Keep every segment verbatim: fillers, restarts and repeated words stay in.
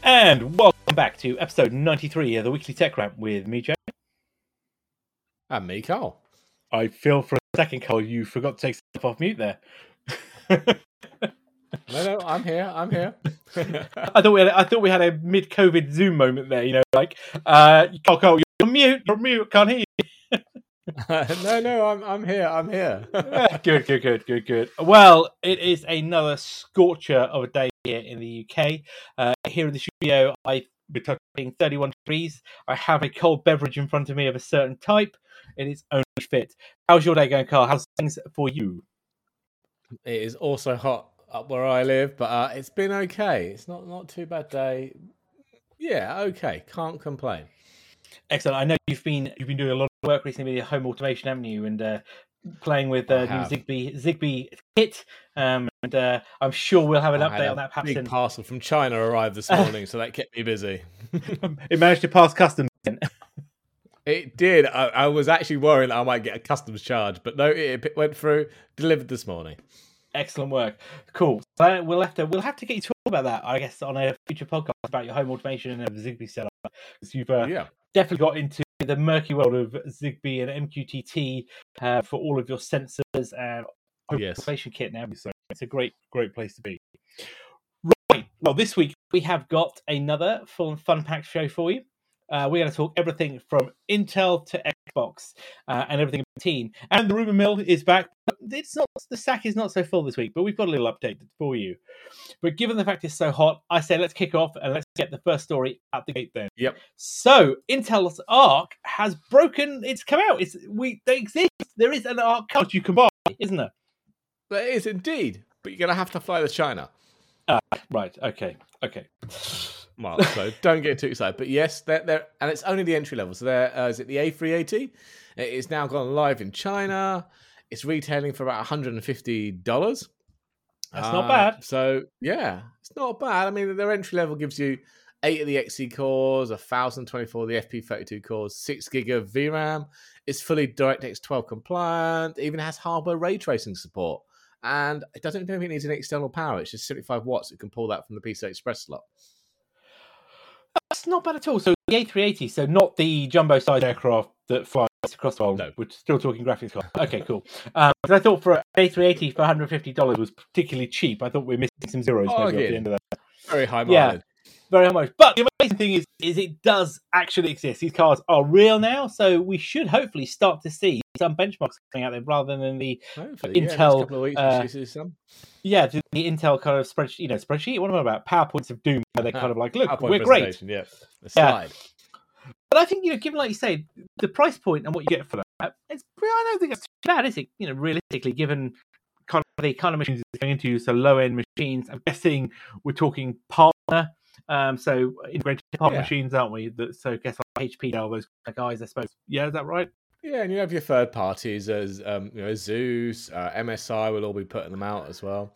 And welcome back to episode ninety-three of the Weekly Tech Rant with me, Joe. And me, Carl. I feel for a second, Carl, you forgot to take stuff off mute there. No, no, I'm here. I'm here. I thought we had. I thought we had a mid-COVID Zoom moment there. You know, like, uh, Carl, Carl, you're on mute. You're on mute. Can't hear you. no, no, I'm I'm here. I'm here. good, good, good, good, good. Well, it is another scorcher of a day here in the U K. Uh, here in the studio, I've been touching thirty-one degrees. I have a cold beverage in front of me of a certain type. It is only fit. How's your day going, Carl? How's things for you? It is also hot up where I live, but uh, it's been okay. It's not not too bad day. Yeah, okay. Can't complain. Excellent. I know you've been you've been doing a lot of work recently with your home automation, haven't you? And uh, playing with uh, new Zigbee Zigbee kit. Um, and uh, I'm sure we'll have an I update on that. Perhaps big in... parcel from China arrived this morning, so that kept me busy. It managed to pass customs. It did. I, I was actually worrying that I might get a customs charge, but no, it, it went through. Delivered this morning. Excellent work. Cool. So we'll have to we'll have to get you to talk about that, I guess, on a future podcast about your home automation and the Zigbee setup. Because you've uh, yeah. definitely got into the murky world of Zigbee and M Q T T uh, for all of your sensors and home yes. automation kit now. So it's a great, great place to be. Right. Well, this week we have got another full fun packed show for you. Uh, we're going to talk everything from Intel to Xbox uh, and everything in between. And the rumor mill is back. It's not the sack is not so full this week, but we've got a little update for you. But given the fact it's so hot, I say let's kick off and let's get the first story out the gate then. Yep. So Intel's Arc has broken. It's come out. It's we they exist. There is an Arc card you can buy, isn't there? There is indeed, but you're going to have to fly to China. Uh, right. Okay. Okay. Well, so don't get too excited. But yes, they're, they're and it's only the entry level. So there uh, is it the A three eighty? It's now gone live in China. It's retailing for about one hundred fifty dollars. That's uh, not bad. So yeah, it's not bad. I mean, their entry level gives you eight of the X E cores, one thousand twenty-four of the F P thirty-two cores, six gig of V RAM. It's fully DirectX twelve compliant. It even has hardware ray tracing support. And it doesn't even need an external power. It's just seventy-five watts. It can pull that from the P C I Express slot. That's not bad at all. So the A three eighty, so not the jumbo-sized aircraft that flies across the world. No. We're still talking graphics cards. Okay, cool. Um, I thought for an A three eighty for one hundred fifty dollars was particularly cheap. I thought we were missing some zeros Oh, maybe again. at the end of that. Very high mileage. Yeah, very high mileage. But the amazing thing is, is it does actually exist. These cars are real now, so we should hopefully start to see some benchmarks coming out there rather than the Hopefully, Intel. Yeah, next couple of weeks, uh, we should see some. Yeah, the, the Intel kind of spreadsheet, you know, spreadsheet. What am I about? PowerPoints of doom. Where they're kind of like, look, PowerPoint we're great. presentation, Yeah, the slide. Yeah. But I think, you know, given like you say, the price point and what you get for that, it's I don't think it's too bad, is it? You know, realistically, given kind of the kind of machines it's going into, so low end machines. I'm guessing we're talking partner, um, so integrated partner Yeah. machines, aren't we? That so I guess like H P, all those kind of guys, I suppose. Yeah, is that right? Yeah, and you have your third parties as um, you know, Zeus, uh, M S I will all be putting them out as well.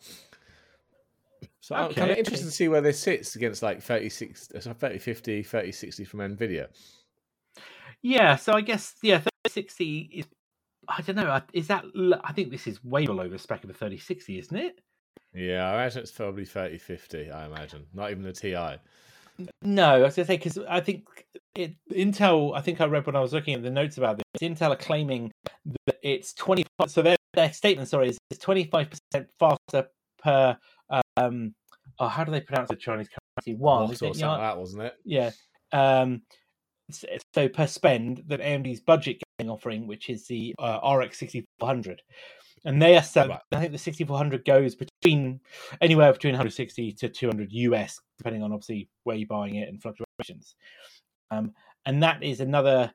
So I'm Okay. kind of interested to see where this sits against like thirty-six, thirty fifty, thirty sixty from Nvidia. Yeah, so I guess yeah, thirty sixty is. I don't know. Is that? I think this is way below the spec of a thirty sixty, isn't it? Yeah, I imagine it's probably thirty fifty. I imagine not even the Ti. No, I was going to say because I think it, Intel. I think I read when I was looking at the notes about this. Intel are claiming that it's twenty. So their their statement, sorry, is it's twenty five percent faster per. Um, oh, how do they pronounce the Chinese currency? One, Or something like that, wasn't it? Yeah. Um, so per spend than A M D's budget gaming offering, which is the uh, R X sixty-four hundred, and they are selling. Right. I think the sixty-four hundred goes between anywhere between one hundred sixty to two hundred U S, depending on obviously where you're buying it and fluctuations. Um, and that is another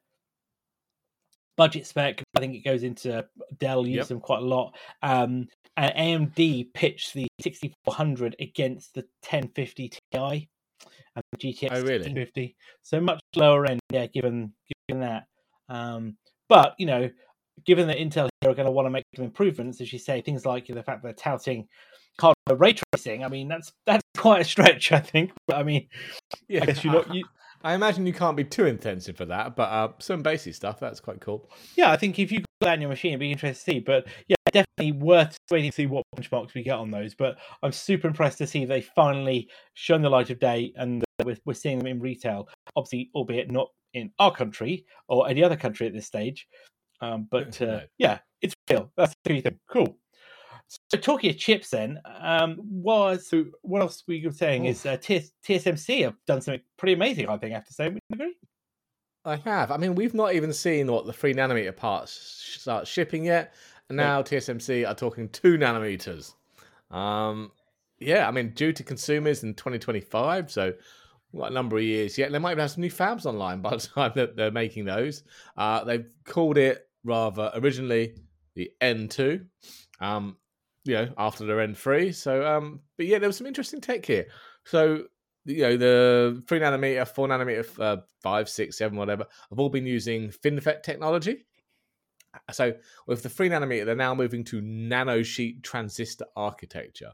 budget spec. I think it goes into Dell use Yep. them quite a lot. Um, and A M D pitched the sixty-four hundred against the ten fifty Ti. And the G T X Oh, really? sixteen fifty, so much lower end, yeah. Given given that, um, but you know, given that Intel here are going to want to make some improvements, as you say, things like the fact that they're touting hardware ray tracing. I mean, that's that's quite a stretch, I think. But I mean, Yeah, I guess you're not. You, I imagine you can't be too intensive for that, but uh, some basic stuff that's quite cool. yeah, I think if you got that in your machine, it'd be interesting to see. But yeah, definitely worth waiting to see what benchmarks we get on those. But I'm super impressed to see they finally shown the light of day and we're, we're seeing them in retail, obviously, albeit not in our country or any other country at this stage. Um, but uh, No. yeah, it's real. That's the key thing. Cool. So talking of chips, then, um, was so what else we were saying Oh. is uh, T S, T S M C have done something pretty amazing. I think I have to say. Would you agree? I have. I mean, we've not even seen what the three nanometer parts sh- start shipping yet, and now No. T S M C are talking two nanometers. Um, yeah, I mean, due to consumers in twenty twenty-five, so what a number of years yet. They might even have some new fabs online by the time that they're making those. Uh, they've called it rather originally the N two. Um, you know, after their N three. So, um, but yeah, there was some interesting tech here. So, you know, the three nanometer, four nanometer, uh, five, six, seven, whatever, have all been using FinFET technology. So, with the three nanometer, they're now moving to nanosheet transistor architecture.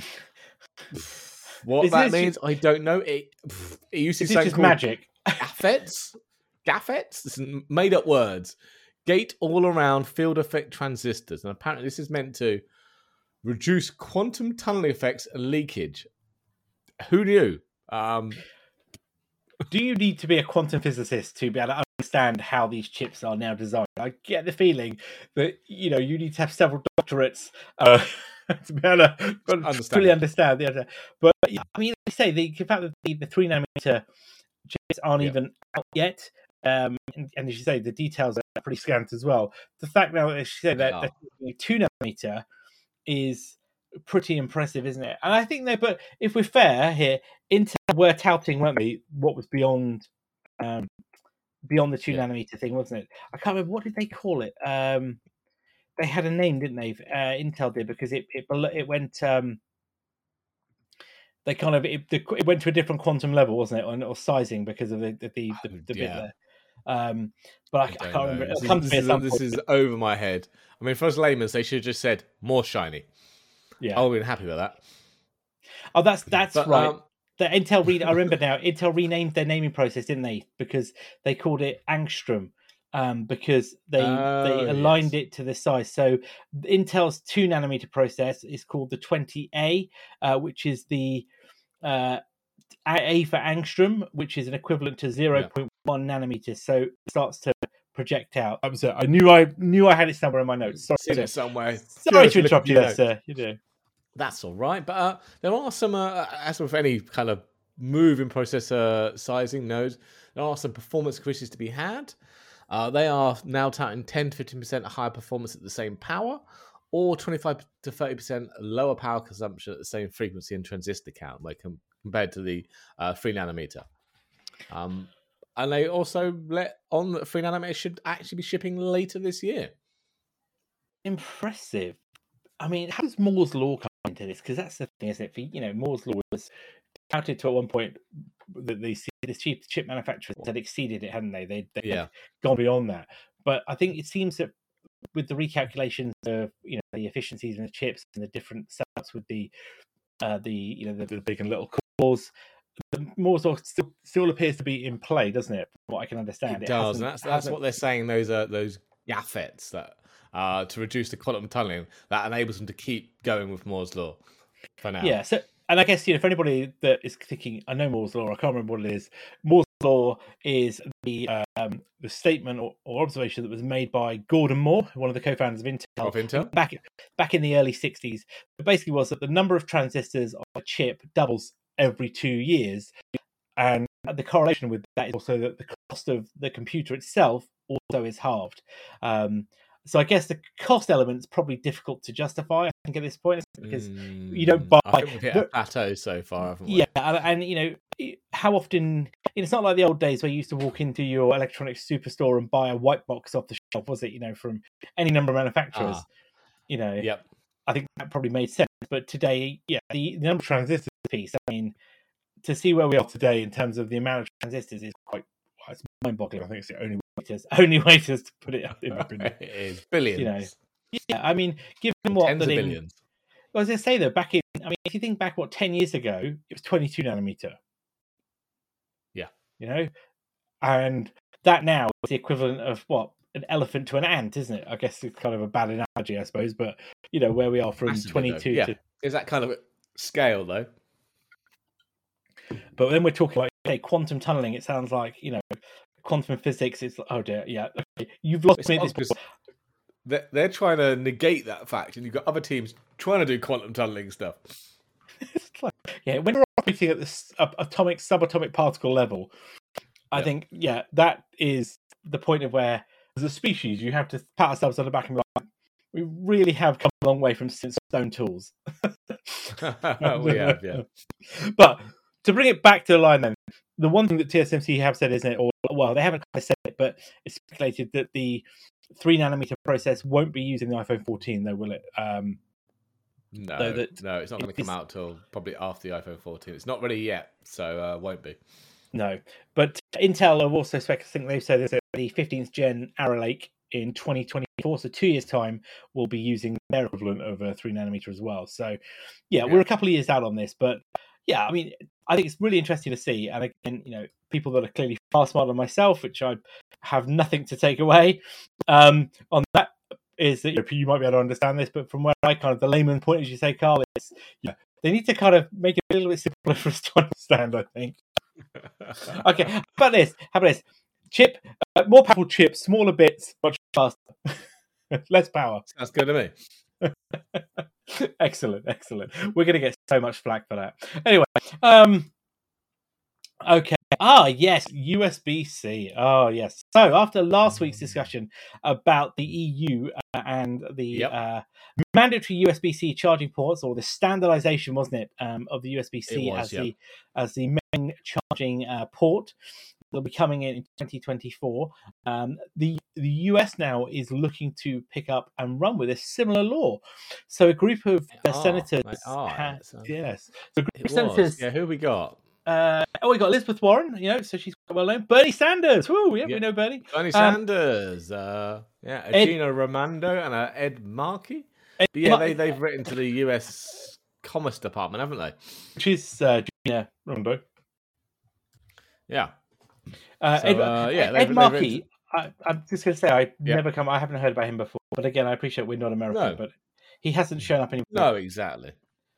What Is that this means, just- I don't know. It, it used to Is be this something just called magic? gaffets. Gaffets. This is made up words. Gate all around field effect transistors, and apparently this is meant to reduce quantum tunneling effects and leakage. Who knew? Um, Do you need to be a quantum physicist to be able to understand how these chips are now designed? I get the feeling that you know you need to have several doctorates uh, to be able to Understand fully it. understand the other. But yeah, I mean, like I say the fact that the, the three nanometer chips aren't Yeah. even out yet, um, and, and as you say, the details are pretty scant as well. The fact now, as you say, They that are. the two nanometer is pretty impressive, isn't it? And I think they, but if we're fair here, Intel were touting, weren't we, what was beyond um, beyond the two Yeah. nanometer thing, wasn't it? I can't remember, what did they call it? Um, they had a name, didn't they? Uh, Intel did, because it it, it went. Um, they kind of it, it went to a different quantum level, wasn't it, or, or sizing because of the the, the, the, the bit Yeah. there. Um, but I, I don't can't know. remember. It'll This, come is, to me this, at is, some this point. is over my head. I mean, for us laymen, they should have just said more shiny. Yeah. I would have been happy with that. Oh, that's that's But, right. um, The Intel re- I remember now. Intel renamed their naming process, didn't they? Because they called it Angstrom, um, because they Oh, they aligned yes. it to the size. So Intel's two nanometer process is called the twenty A, uh, which is the uh, A for Angstrom, which is an equivalent to zero point one nanometers. So it starts to project out. I'm sorry, I knew I knew I had it somewhere in my notes. Sorry, Seen to, it somewhere. sorry Just to look interrupt at you your there, notes. sir. You do. That's all right. But uh, there are some, uh, as with any kind of move in processor sizing nodes, there are some performance increases to be had. Uh, they are now touting ten to fifteen percent higher performance at the same power, or twenty-five to thirty percent lower power consumption at the same frequency and transistor count, like com- compared to the uh, three nanometer. Um, and they also let on that three nanometer should actually be shipping later this year. Impressive. I mean, how does Moore's law come into this? Because that's the thing, isn't it? For, you know, Moore's law was touted to at one point that the the cheap chip manufacturers had exceeded it, hadn't they? They they Yeah. had gone beyond that. But I think it seems that with the recalculations of you know the efficiencies in the chips and the different setups with the uh, the you know the, the big and little cores, the Moore's law still still appears to be in play, doesn't it? From what I can understand, It does, hasn't- and that's that's hasn't- what they're saying. Those are those gaffets that uh, to reduce the quantum tunneling that enables them to keep going with Moore's law for now. Yeah, so and I guess you know for anybody that is thinking, I know Moore's law, I can't remember what it is. Moore's law is the um, the statement or, or observation that was made by Gordon Moore, one of the co-founders of Intel, Of Intel? back back in the early sixties. It basically was that the number of transistors on a chip doubles every two years, and the correlation with that is also that the cost of the computer itself also is halved. Um, so I guess the cost element is probably difficult to justify, I think, at this point, because you don't buy. Mm, I think we've hit a but- plateau so far, haven't we? yeah, and, and you know, how often it's not like the old days where you used to walk into your electronics superstore and buy a white box off the shelf, was it? You know, from any number of manufacturers. Ah. You know, Yep. I think that probably made sense. But today, yeah, the, the number of transistors piece. I mean, to see where we are today in terms of the amount of transistors is quite well, it's mind-boggling. I think it's the only way to only way to put it up, in my opinion. It is billions. You know, Yeah, I mean, given what Tens that of in, billions. well, as I say though, back in, I mean, if you think back, what ten years ago, it was twenty-two nanometer. Yeah. You know, and that now is the equivalent of what an elephant to an ant, isn't it? I guess it's kind of a bad analogy, I suppose, but you know where we are from Massively, though. twenty-two Yeah. to. Is that kind of scale though? But then we're talking like say quantum tunneling, it sounds like, you know, quantum physics. It's oh dear, yeah, okay. You've lost It's me at odd this 'cause they're, they're trying to negate that fact, and you've got other teams trying to do quantum tunneling stuff. It's like, yeah, when we're operating at this uh, atomic, subatomic particle level, I Yeah. think, yeah, that is the point of where, as a species, you have to pat ourselves on the back and be like, we really have come a long way from stone tools. We have, yeah. But to bring it back to the line then, the one thing that T S M C have said, isn't it, or well, they haven't quite said it, but it's speculated that the three nanometer process won't be using the iPhone fourteen, though, will it? Um, no, though that no, it's not going to come out till probably after the iPhone fourteen. It's not ready yet, so uh, won't be. No, but Intel have also speculated, I think they've said that the fifteenth gen Arrow Lake in twenty twenty-four, so two years' time, will be using their equivalent of a three nanometer as well. So, yeah, we're Yeah. a couple of years out on this, but yeah, I mean, I think it's really interesting to see. And again, you know, people that are clearly far smarter than myself, which I have nothing to take away um, on that, is that you, know, you might be able to understand this, but from where I kind of the layman point, as you say, Carl, is yeah, they need to kind of make it a little bit simpler for us to understand, I think. Okay, how about this? How about this? Chip, uh, more powerful chips, smaller bits, much faster, less power. Sounds good to me. Excellent, excellent. We're going to get so much flack for that. Anyway, um, okay. Ah, yes, U S B C. Oh, yes. So after last week's discussion about the E U uh, and the Yep. uh, mandatory U S B C charging ports, or the standardization, wasn't it, um, of the U S B C It was, as yep. the as the main charging uh, port, will be coming in in twenty twenty-four. Um, the the U S now is looking to pick up and run with a similar law. So a group of They uh, are, senators, they are, ha- it's, um, yes, so a group It of was. senators. Yeah, who we got? Uh, oh, we got Elizabeth Warren, you know, so she's quite well known. Bernie Sanders, woo, yeah, Yeah. we know Bernie. Bernie Um, Sanders, uh, yeah, Ed- Gina Raimondo and uh, Ed Markey. Ed But yeah, Mar- they, they've written to the U S Commerce Department, haven't they? Which is uh, Gina Raimondo. Yeah. Uh, So, Ed, uh, yeah, Ed, they've- Ed they've Markey, written I, I'm just going to say, I Yeah. never come, I haven't heard about him before. But again, I appreciate we're not American, No. but he hasn't shown up anywhere. No, exactly.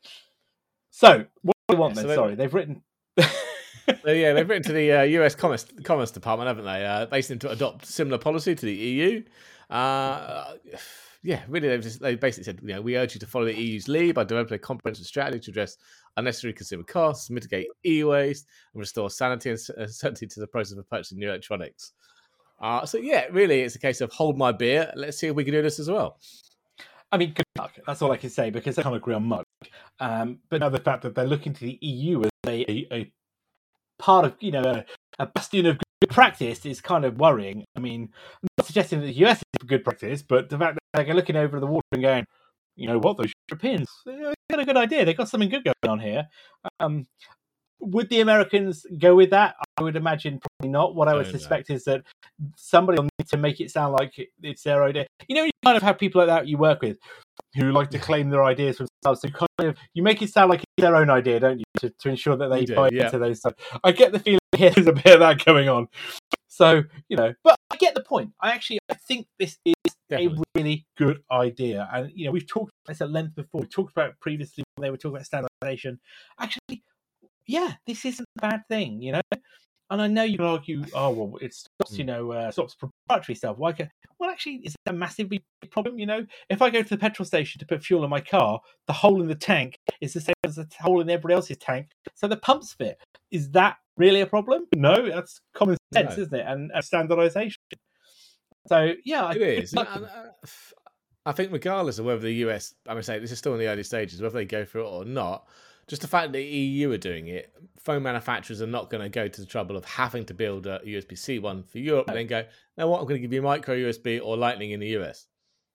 So, what do they want Yeah, then? so they- Sorry, they've written. So yeah, they've written to the uh, U S Commerce Commerce Department, haven't they? Uh, basically to adopt similar policy to the E U. Uh, yeah, really, they've just, they basically said, you know, we urge you to follow the E U's lead by developing a comprehensive strategy to address unnecessary consumer costs, mitigate e-waste, and restore sanity and uh, certainty to the process of purchasing new electronics. Uh, so yeah, really, it's a case of hold my beer. Let's see if we can do this as well. I mean, good luck. That's all I can say, because they can't agree on much. Um, but now the fact that they're looking to the E U as a, a, a part of, you know, a, a bastion of good practice is kind of worrying. I mean, I'm not suggesting that the U S is good practice, but the fact that they're looking over the water and going, you know what, those Europeans, they've got a good idea. They've got something good going on here. Um, would the Americans go with that? I would imagine probably not. What I would Don't know. suspect is that somebody will need to make it sound like it's their idea. You know, you kind of have people like that you work with who like to claim their ideas for themselves. So kind of, you make it sound like it's their own idea, don't you, to, to ensure that they You do, buy yeah. into those stuff. I get the feeling here there's a bit of that going on. So, you know, but I get the point. I actually I think this is Definitely. a really good idea. And, you know, we've talked about this at length before. We talked about it previously when they were talking about standardization. Actually, yeah, this isn't a bad thing, you know? And I know you can argue, oh, well, it stops, you know, uh, stops proprietary stuff. Why can... Well, actually, is that a massive big problem, you know? If I go to the petrol station to put fuel in my car, the hole in the tank is the same as the hole in everybody else's tank. So the pumps fit. Is that really a problem? No, that's common sense, No. isn't it? And, and standardization. So, yeah. I It is. like And, uh, I think regardless of whether the U S, I'm going to say this is still in the early stages, whether they go for it or not, just the fact that the E U are doing it, phone manufacturers are not going to go to the trouble of having to build a U S B C one for Europe and then go, no, what, I'm going to give you micro U S B or Lightning in the U S.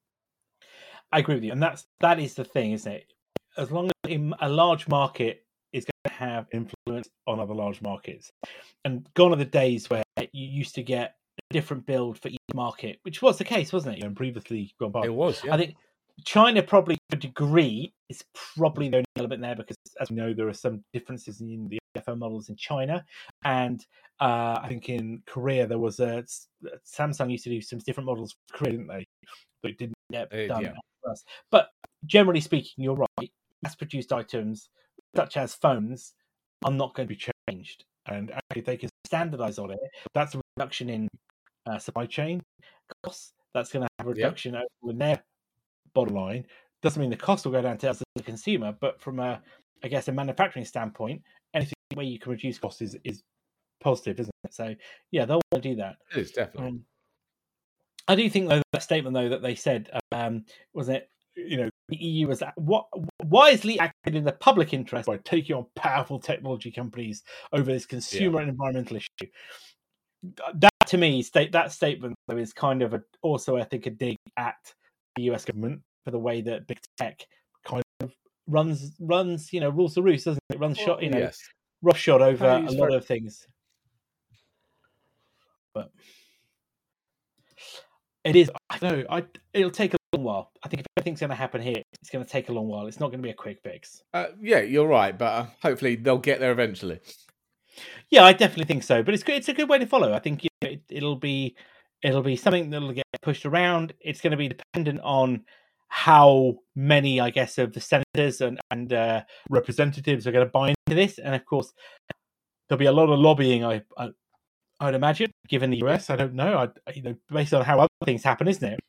I agree with you. And that's, that is the thing, isn't it? As long as a large market is going to have influence on other large markets. And gone are the days where you used to get a different build for each market, which was the case, wasn't it? And previously gone by. It was, yeah. I think China probably, to a degree, is probably the only element there because, as we know, there are some differences in the iPhone models in China. And uh, I think in Korea, there was a... Samsung used to do some different models for Korea, didn't they? But it didn't get Uh, done yeah. for us. But generally speaking, you're right. Mass-produced items, such as phones, are not going to be changed. And actually, if they can standardize on it, that's a reduction in uh, supply chain costs. That's going to have a reduction yep. in their bottom line. Doesn't mean the cost will go down to us as a consumer, but from a, I guess, a manufacturing standpoint, anything where you can reduce costs is, is positive, isn't it? So, yeah, they'll want to do that. It is, definitely. Um, I do think, though, that statement, though, that they said, um, was it, you know, the E U was what, wisely acted in the public interest by taking on powerful technology companies over this consumer yeah. and environmental issue. That, to me, state that statement, though, is kind of a, also, I think, a dig at the U S government for the way that big tech kind of runs, runs, you know, rules the roost, doesn't it? Runs well, shot, you know, yes. roughshod over a lot very... of things. But it is, I don't know, I, it'll take a long while. I think if anything's going to happen here, it's going to take a long while. It's not going to be a quick fix. Uh, yeah, you're right, but uh, hopefully they'll get there eventually. Yeah, I definitely think so. But it's good. It's a good way to follow. I think you know, it, it'll be it'll be something that'll get pushed around. It's going to be dependent on how many, I guess, of the senators and and uh, representatives are going to buy into this. And of course, there'll be a lot of lobbying. I, I I'd imagine, given the U S. I don't know. I you know, based on how other things happen, isn't it?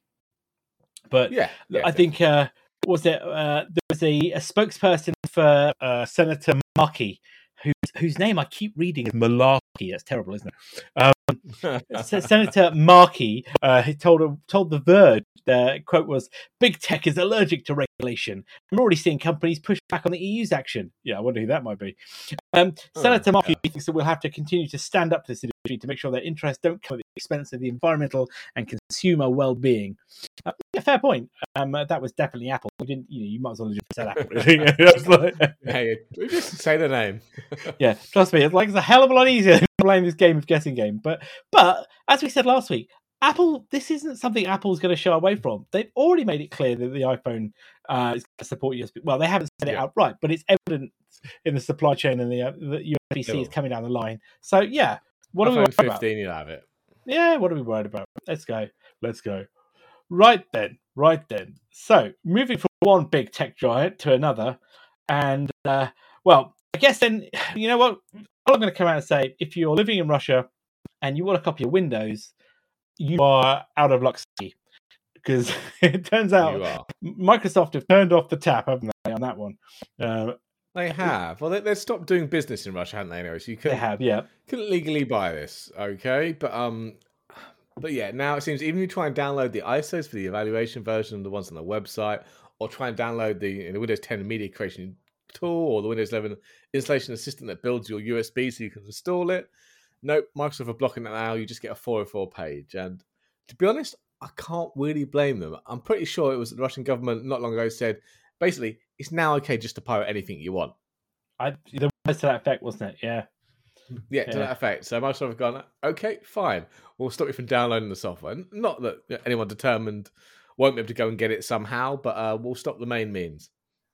But yeah, yeah I think uh, was it uh, there was a, a spokesperson for uh, Senator Markey, whose whose name I keep reading is Malarkey. That's terrible, isn't it? Um, Senator Markey uh, he told told The Verge. The quote was, "Big tech is allergic to regulation. I'm already seeing companies push back on the E U's action." Yeah, I wonder who that might be. Um, oh, Senator Markey yeah. thinks that we'll have to continue to stand up to this industry to make sure their interests don't come at the expense of the environmental and consumer well-being. Uh, yeah, fair point. Um, uh, that was definitely Apple. We didn't, you know, you might as well have just said Apple. like... Hey, just say the name. Yeah, trust me, it's like it's a hell of a lot easier than playing this game of guessing game. But, but as we said last week, Apple, this isn't something Apple's going to shy away from. They've already made it clear that the iPhone uh, is going to support U S B. Well, they haven't said it yeah. outright, but it's evident in the supply chain and the, uh, the U S B C is coming down the line. So, yeah, what iPhone are we worried fifteen, about? You'll have it. Yeah, what are we worried about? Let's go. Let's go. Right then, right then. So, moving from one big tech giant to another, and, uh, well, I guess then, you know what? I'm going to come out and say, if you're living in Russia and you want a copy of Windows, you are out of luck, because it turns out Microsoft have turned off the tap, haven't they, on that one? Uh, they have. Well, they, they've stopped doing business in Russia, haven't they? Anyway, so you couldn't, they have, yeah. couldn't legally buy this, okay? But um, but yeah, now it seems even if you try and download the I S Os for the evaluation version, the ones on the website, or try and download the, you know, Windows ten media creation tool or the Windows eleven installation assistant that builds your U S B so you can install it. Nope, Microsoft are blocking that now. You just get a four oh four page. And to be honest, I can't really blame them. I'm pretty sure it was the Russian government not long ago said, basically, it's now okay just to pirate anything you want. I There was to that effect, wasn't it? Yeah. Yeah, to yeah. that effect. So Microsoft have gone, okay, fine. We'll stop you from downloading the software. Not that anyone determined won't be able to go and get it somehow, but uh, we'll stop the main means.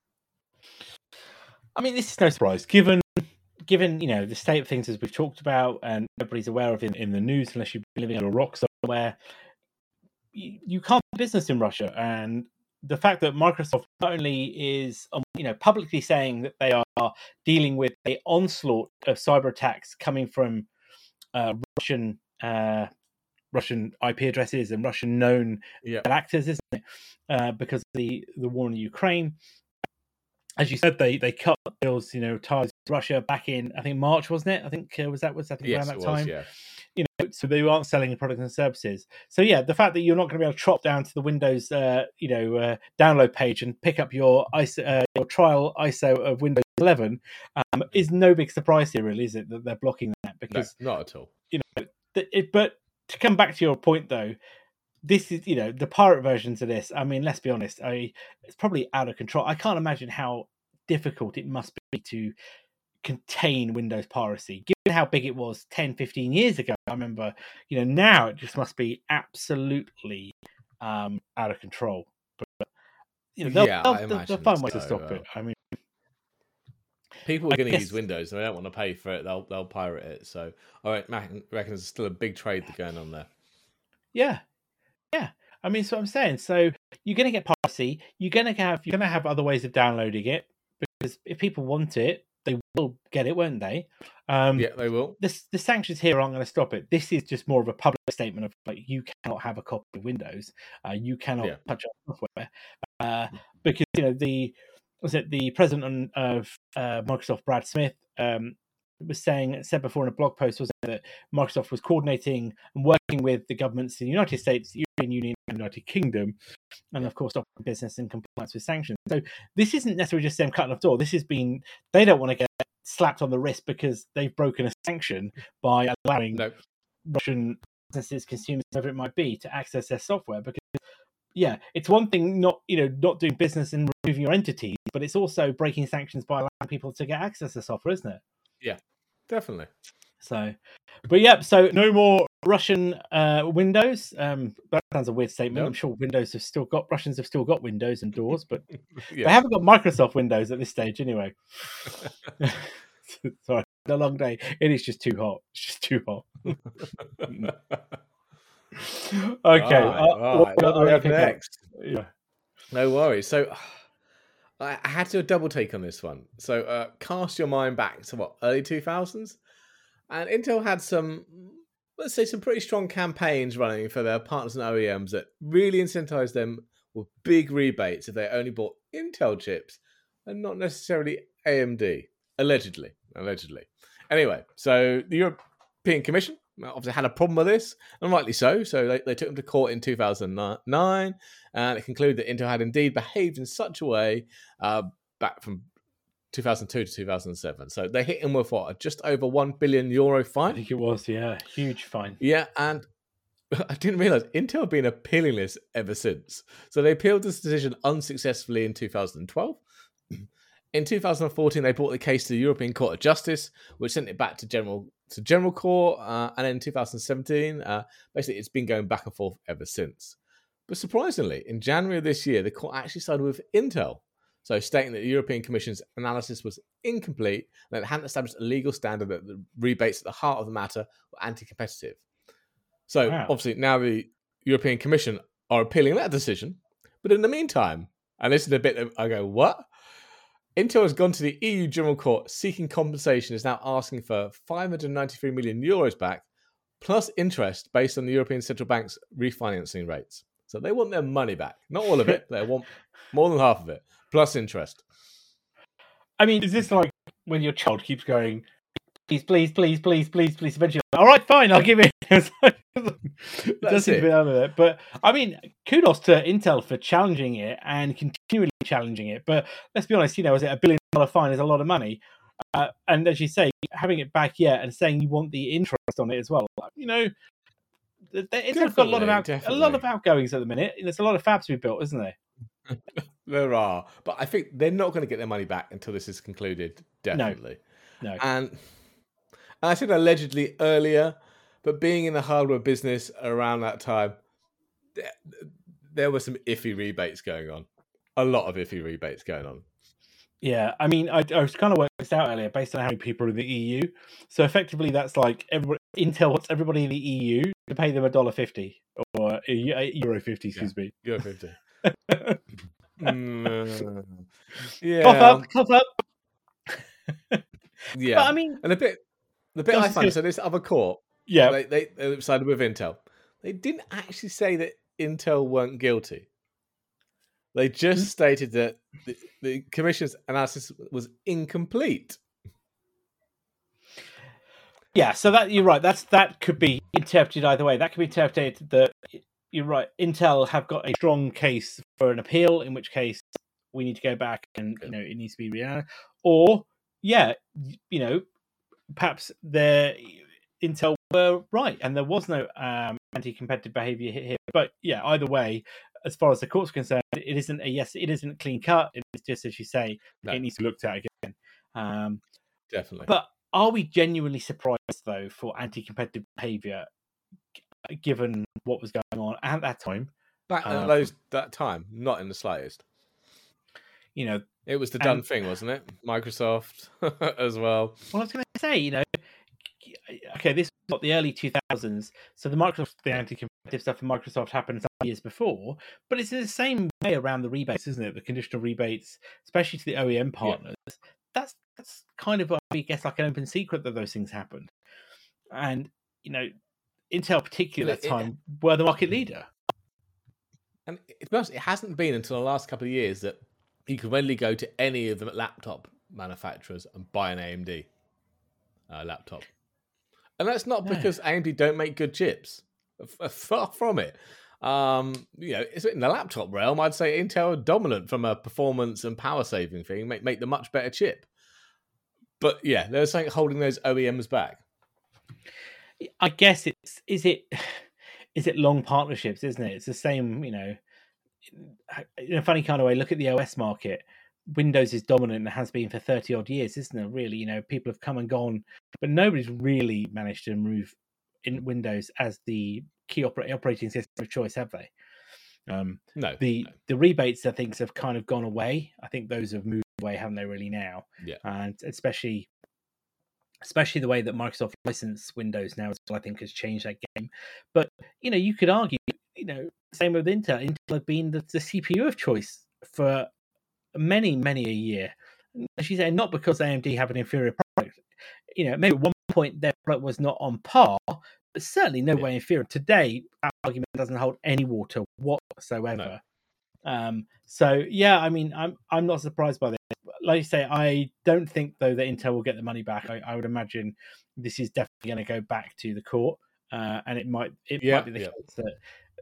I mean, this is no surprise, given given you know the state of things as we've talked about, and everybody's aware of in, in the news, unless you're living on a rock somewhere, you, you can't do business in Russia. And the fact that Microsoft not only is um, you know publicly saying that they are dealing with an onslaught of cyber attacks coming from uh, Russian uh, Russian I P addresses and Russian known yeah. actors, isn't it? Uh, because of the the war in Ukraine. As you said, they they cut deals, you know, ties to Russia back in, I think, March, wasn't it? I think uh, was that was I think yes, around that was, time. Yeah. You know, so they aren't selling products and services. So yeah, the fact that you're not going to be able to drop down to the Windows, uh, you know, uh, download page and pick up your I S O, uh, your trial I S O of Windows eleven um, is no big surprise here, really, is it? That they're blocking that because no, not at all. You know, it, but to come back to your point though. This is, you know, the pirate versions of this. I mean, let's be honest. I it's probably out of control. I can't imagine how difficult it must be to contain Windows piracy, given how big it was ten, fifteen years ago. I remember, you know, now it just must be absolutely um, out of control. But, you know, they'll, yeah, they'll, they'll, they'll find ways so, to stop uh, it. I mean, people are going to use Windows, and they don't want to pay for it. They'll they'll pirate it. So, all right, I reckon there's still a big trade going on there. Yeah. Yeah, I mean, that's what I'm saying. So you're going to get piracy. You're going to have you're going to have other ways of downloading it because if people want it, they will get it, won't they? Um, yeah, they will. This, the sanctions here aren't going to stop it. This is just more of a public statement of like, you cannot have a copy of Windows, uh, you cannot Yeah. touch our software, uh, because you know the was it the president of uh, Microsoft, Brad Smith, um, was saying said before in a blog post was that Microsoft was coordinating and working with the governments in the United States, the European Union, and the United Kingdom, and of course, operating business in compliance with sanctions. So this isn't necessarily just them cutting off door. This has been they don't want to get slapped on the wrist because they've broken a sanction by allowing No. Russian businesses, consumers, whatever it might be, to access their software. Because yeah, it's one thing not you know not doing business and removing your entities, but it's also breaking sanctions by allowing people to get access to software, isn't it? Yeah, definitely. So, but yeah, so no more Russian uh, Windows. Um, that sounds a weird statement. No. I'm sure Windows have still got Russians have still got Windows and doors, but Yeah. they haven't got Microsoft Windows at this stage, anyway. Sorry, it's a long day. It is just too hot. It's just too hot. Okay, Right, uh, right. what, What do we have okay, next? Yeah. No worries. So I I had to do a double take on this one. So uh, cast your mind back to what, early two thousands? And Intel had some, let's say, some pretty strong campaigns running for their partners and O E Ms that really incentivized them with big rebates if they only bought Intel chips and not necessarily A M D, allegedly. Allegedly. Anyway, so the European Commission obviously had a problem with this, and rightly so. So they, they took them to court in two thousand nine, and it concluded that Intel had indeed behaved in such a way uh, back from two thousand two to two thousand seven. So they hit him with what, just over one billion euro I fine? think it was, yeah, huge fine. Yeah, and I didn't realize Intel have been appealing this ever since. So they appealed this decision unsuccessfully in two thousand twelve. In two thousand fourteen, they brought the case to the European Court of Justice, which sent it back to general to general court. Uh, and then in two thousand seventeen, uh, basically, it's been going back and forth ever since. But surprisingly, in January of this year, the court actually sided with Intel, so stating that the European Commission's analysis was incomplete and that it hadn't established a legal standard that the rebates at the heart of the matter were anti-competitive. So Wow. obviously now the European Commission are appealing that decision. But in the meantime, and this is the bit that I go, what? Intel has gone to the E U General Court seeking compensation, is now asking for five hundred ninety-three million euros back, plus interest based on the European Central Bank's refinancing rates. So they want their money back. Not all of it. They want more than half of it, plus interest. I mean, is this like when your child keeps going, please, please, please, please, please, please, eventually, all right, fine, I'll give it. It's like, it does seem to be out of it. But I mean, kudos to Intel for challenging it and continually challenging it. But let's be honest, you know, is it a billion dollar fine is a lot of money. Uh, and as you say, having it back yet and saying you want the interest on it as well, you know, it's got a lot of out, a lot of outgoings at the minute. There's a lot of fabs to be built, isn't there? There are, but I think they're not going to get their money back until this is concluded. Definitely, no. no. And I said allegedly earlier, but being in the hardware business around that time, there, there were some iffy rebates going on. A lot of iffy rebates going on. Yeah, I mean, I, I was kind of working this out earlier based on how many people are in the E U. So effectively, that's like everybody, Intel wants everybody in the E U to pay them a dollar fifty or a euro fifty. Excuse yeah, me. Euro fifty. mm, yeah. Cough up, cough up. Yeah, but I mean, and a bit, the bit I find. So this other court, yeah, they, they they sided with Intel. They didn't actually say that Intel weren't guilty. They just stated that the, the commission's analysis was incomplete. Yeah, so that you're right. That's that could be interpreted either way. That could be interpreted that you're right. Intel have got a strong case for an appeal, in which case we need to go back and you know it needs to be re or yeah, you know, perhaps their Intel were right and there was no um, anti-competitive behavior here. But yeah, either way, as far as the court's concerned, it isn't a yes, it isn't clean cut. It's just as you say, no. It needs to be looked at again. Um, Definitely. But are we genuinely surprised though for anti-competitive behavior, given what was going on at that time? Back at um, those that time, not in the slightest. You know, it was the done and, thing, wasn't it? Microsoft as well. Well, I was going to say, you know, okay, this was not the early two thousands, so the Microsoft, the anti-competitive stuff for Microsoft happened some years before, but it's in the same way around the rebates, isn't it? The conditional rebates, especially to the O E M partners, yeah. that's that's kind of, I guess, like an open secret that those things happened. And, you know, Intel, particularly at that time, it, were the market leader. And to be honest, it hasn't been until the last couple of years that you can readily go to any of the laptop manufacturers and buy an A M D uh, laptop. And that's not no. because A M D don't make good chips. Far from it. Um, you know, in the laptop realm, I'd say Intel are dominant from a performance and power saving thing, make make the much better chip. But yeah, there's something holding those O E Ms back. I guess it's is it is it long partnerships, isn't it? It's the same, you know, in a funny kind of way. Look at the O S market. Windows is dominant and has been for thirty odd years, isn't it? Really, you know, people have come and gone, but nobody's really managed to move in Windows as the key oper- operating system of choice, have they? Um, no. The no. the rebates, I think, have kind of gone away. I think those have moved away, haven't they? Really now, yeah. And especially, especially the way that Microsoft license Windows now, I think, has changed that game. But you know, you could argue, you know, same with Intel. Intel have been the, the C P U of choice for many, many a year. As you say, not because A M D have an inferior product. You know, maybe at one point their product was not on par, but certainly no yeah. way inferior. Today, that argument doesn't hold any water whatsoever. No. Um, so yeah, I mean, I'm I'm not surprised by this. Like you say, I don't think though that Intel will get the money back. I, I would imagine this is definitely going to go back to the court, uh, and it might it yeah, might be the yeah. case that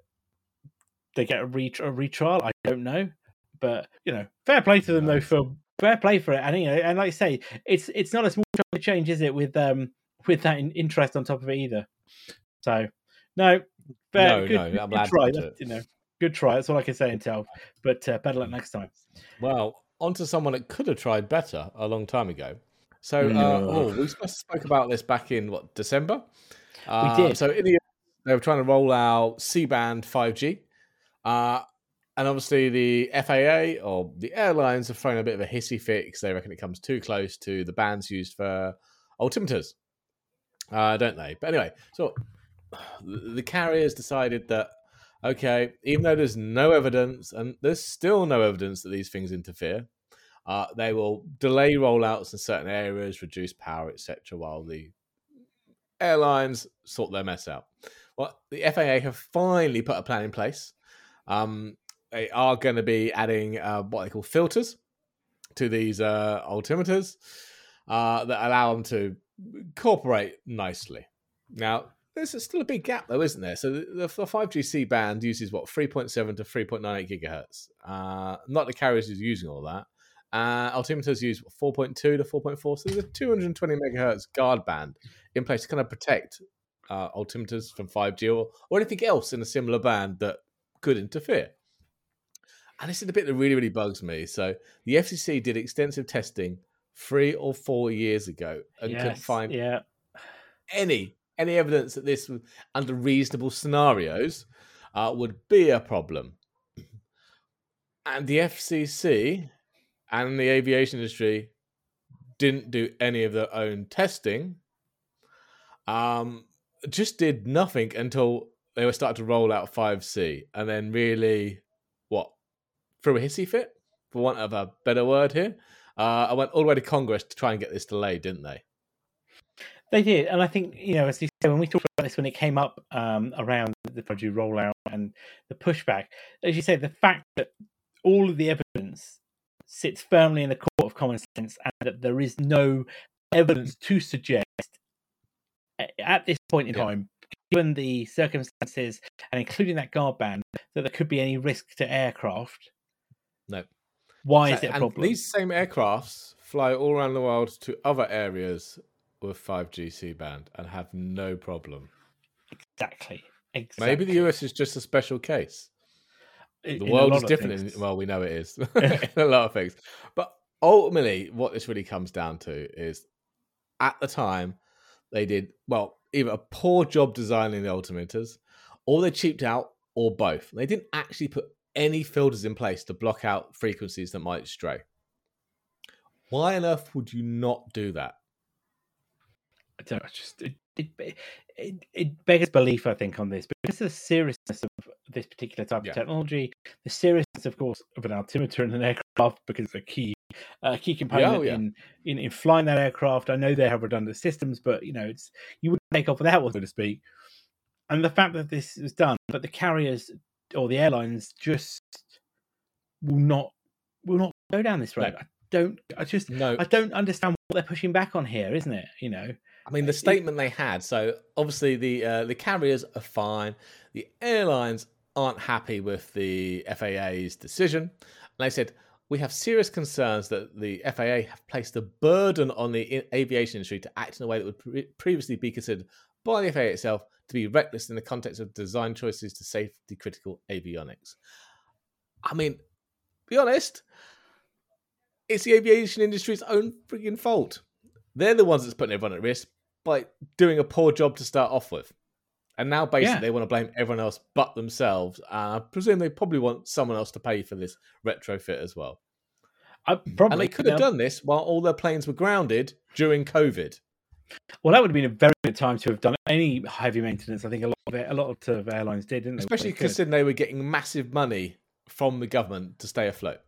they get a, ret- a retrial. I don't know, but you know, fair play to them no. though for fair play for it. And you know, and like I say, it's it's not a small change, is it? With um with that interest on top of it either. So no, fair, no, good, no, good, I'm good glad try. to You know, good try. That's all I can say, Intel. But uh, better luck next time. Well, on to someone that could have tried better a long time ago. So, no. uh, oh, we spoke about this back in what December. We um, did. So, in the, they were trying to roll out C-band five G, uh, and obviously the F A A or the airlines have thrown a bit of a hissy fit because they reckon it comes too close to the bands used for altimeters, uh, don't they? But anyway, so the carriers decided that, okay, even though there's no evidence, and there's still no evidence that these things interfere, uh, they will delay rollouts in certain areas, reduce power, et cetera, while the airlines sort their mess out. Well, the F A A have finally put a plan in place. Um, they are going to be adding uh, what they call filters to these uh, altimeters uh, that allow them to cooperate nicely. Now, there's still a big gap, though, isn't there? So the, the five G C band uses, what, three point seven to three point nine eight gigahertz. Uh, not the carriers who's using all that. Uh, altimeters use what, four point two to four point four. So there's a two hundred twenty megahertz guard band in place to kind of protect uh, altimeters from five G or, or anything else in a similar band that could interfere. And this is the bit that really, really bugs me. So the F C C did extensive testing three or four years ago and yes, couldn't find yeah. any any evidence that this, under reasonable scenarios, uh, would be a problem. And the F C C and the aviation industry didn't do any of their own testing. Um, just did nothing until they were starting to roll out five C, and then really, what, threw a hissy fit, for want of a better word here. Uh, I went all the way to Congress to try and get this delayed, didn't they? They did, and I think, you know, as you said, when we talked about this, when it came up um, around the five G rollout and the pushback, as you say, the fact that all of the evidence sits firmly in the court of common sense and that there is no evidence to suggest at this point in yeah. time, given the circumstances and including that guard band, that there could be any risk to aircraft. No. Why so, is it a and problem? These same aircrafts fly all around the world to other areas with five G C-band and have no problem. Exactly. exactly. Maybe the U S is just a special case. The in world is different. In, well, we know it is in a lot of things. But ultimately, what this really comes down to is, at the time, they did, well, either a poor job designing the altimeters, or they cheaped out, or both. They didn't actually put any filters in place to block out frequencies that might stray. Why on earth would you not do that? I don't know, just it, it, it, it beggars belief, I think, on this, because of the seriousness of this particular type Yeah. of technology. The seriousness, of course, of an altimeter in an aircraft, because it's a key uh, key component Yeah, oh, yeah. in, in in flying that aircraft. I know they have redundant systems, but you know, it's you wouldn't take off without one, so to speak. And the fact that this is done, but the carriers or the airlines just will not will not go down this road. No. I don't. I just No. I don't understand what they're pushing back on here, isn't it? You know. I mean, the statement they had. So obviously, the uh, the carriers are fine. The airlines aren't happy with the F A A's decision, and they said we have serious concerns that the F A A have placed a burden on the aviation industry to act in a way that would pre- previously be considered by the F A A itself to be reckless in the context of design choices to safety critical avionics. I mean, be honest, it's the aviation industry's own freaking fault. They're the ones that's putting everyone at risk by doing a poor job to start off with. And now basically Yeah. they want to blame everyone else but themselves. And I presume they probably want someone else to pay for this retrofit as well. I, probably, and they could have you know, done this while all their planes were grounded during COVID. Well, that would have been a very good time to have done any heavy maintenance. I think a lot of it, a lot of airlines did, didn't they? Especially considering they were getting massive money from the government to stay afloat.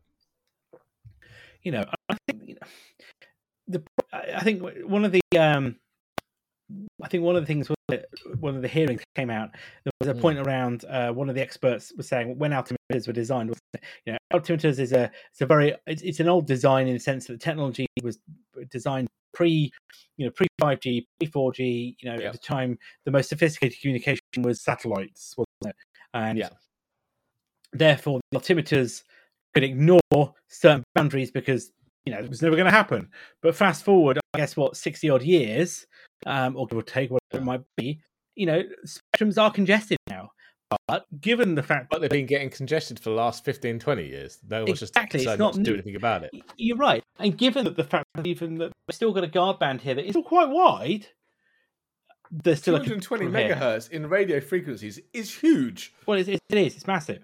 You know, I think you know, the I think one of the um, I think one of the things was that one of the hearings came out. There was a point mm. around uh, one of the experts was saying when altimeters were designed, you know, altimeters is a it's a very it's, it's an old design in the sense that the technology was designed pre you know pre five G, pre four G. You know, yep. At the time, the most sophisticated communication was satellites, wasn't it? And yeah. therefore, the altimeters could ignore certain boundaries because you know it was never going to happen. But fast forward, I guess what sixty odd years. Um, or give or take, whatever it might be, you know, spectrums are congested now. But given the fact, but they've been getting congested for the last fifteen, twenty years, no one's exactly, just decided not to do anything about it. You're right, and given that the fact that even that we've still got a guard band here that is still quite wide, there's still two hundred twenty megahertz in radio frequencies is huge. Well, it is. It is. It's massive.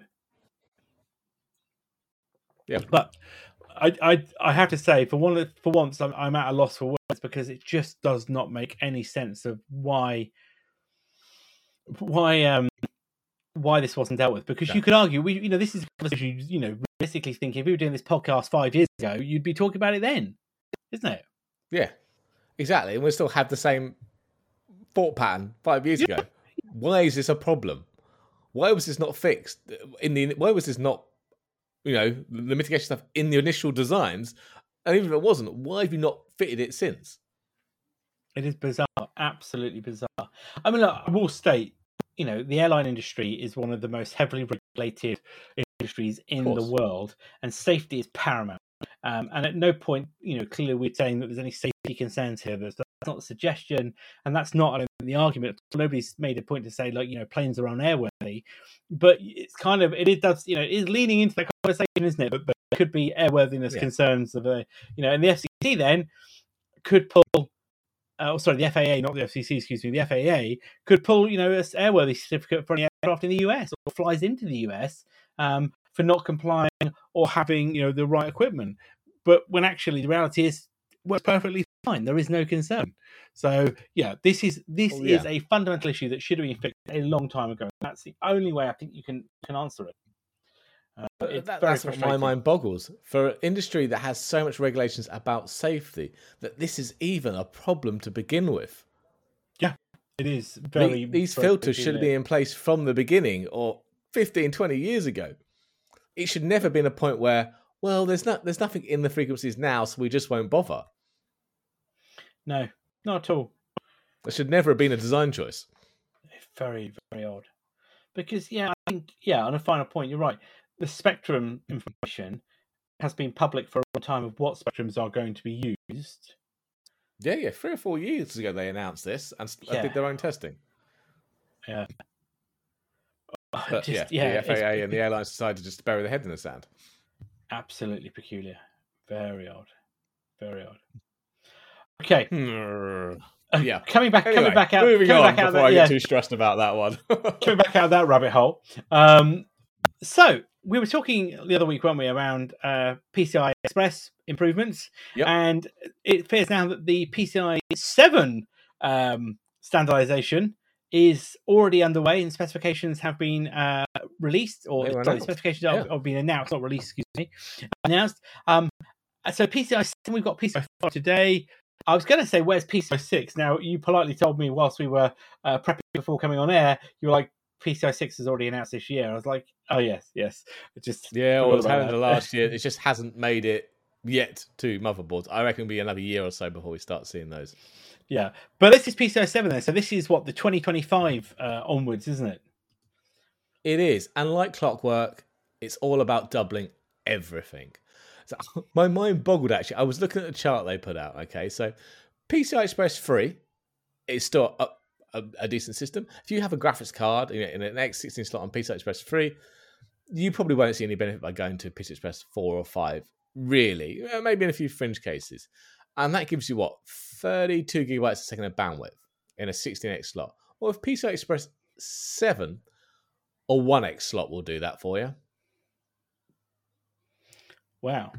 Yeah, but. I, I I have to say, for one for once, I'm, I'm at a loss for words because it just does not make any sense of why why um why this wasn't dealt with. Because yeah. you could argue, we you know this is you you know realistically thinking if we were doing this podcast five years ago, you'd be talking about it then, isn't it? Yeah, exactly, and we still have the same thought pattern five years yeah. ago. Why is this a problem? Why was this not fixed? In the why was this not? You know, the mitigation stuff in the initial designs, and even if it wasn't, why have you not fitted it since? It is bizarre, absolutely bizarre. I mean, look, I will state, you know, the airline industry is one of the most heavily regulated industries in the world, and safety is paramount. Um, and at no point, you know, clearly we're saying that there's any safety concerns here. That's not the suggestion, and that's not I don't think, the argument. Nobody's made a point to say, like, you know, planes are unairworthy, but it's kind of it, it does, you know, it is leaning into that conversation, isn't it? But there could be airworthiness yeah. concerns of the, you know, and the F C C then could pull. Uh, oh, sorry, the F A A, not the F C C, excuse me. The F A A could pull, you know, an airworthy certificate for any aircraft in the U S or flies into the U S um, for not complying or having, you know, the right equipment. But when actually the reality is, works perfectly fine. There is no concern. So yeah, this is this oh, yeah. is a fundamental issue that should have been fixed a long time ago. That's the only way I think you can can answer it. Uh, that, that's what my mind boggles. For an industry that has so much regulations about safety, that this is even a problem to begin with. Yeah, it is. Very. The, these very filters should be in place from the beginning or fifteen, twenty years ago. It should never have been a point where, well, there's not, there's nothing in the frequencies now, so we just won't bother. No, not at all. It should never have been a design choice. Very, very odd. Because, yeah, I think, yeah, on a final point, you're right. The spectrum information has been public for a long time of what spectrums are going to be used. Yeah, yeah. Three or four years ago they announced this and yeah. did their own testing. Yeah. But just, yeah, yeah, the F A A and the airlines decided just to bury their head in the sand. Absolutely peculiar. Very odd. Very odd. Okay. Uh, yeah. Coming back, anyway, coming back out. Moving coming on back out before that, I get yeah. too stressed about that one. Coming back out of that rabbit hole. Um, so we were talking the other week, weren't we, around uh, P C I Express improvements, yep. and it appears now that the P C I seven um, standardization is already underway, and specifications have been uh, released, or They were sorry, announced. specifications Yeah. have, have been announced, not released. Excuse me, announced. Um, so P C I seven, we've got P C I five today. I was going to say, where's P C I six? Now, you politely told me whilst we were uh, prepping before coming on air, you were like, P C I six is already announced this year. I was like, oh yes, yes. It just Yeah, well, forgot it was about having that. the last year. It just hasn't made it yet to motherboards. I reckon it'll be another year or so before we start seeing those. Yeah, but this is P C I seven then. So this is what, the twenty twenty-five uh, onwards, isn't it? It is, and like clockwork, it's all about doubling everything. So my mind boggled actually. I was looking at the chart they put out. Okay, so P C I Express three is still a, a, a decent system. If you have a graphics card in, in an X sixteen slot on P C I Express three, you probably won't see any benefit by going to P C I Express four or five. Really, maybe in a few fringe cases, and that gives you what thirty-two gigabytes a second of bandwidth in a sixteen X slot. Or if P C I Express seven or one X slot will do that for you. Wow.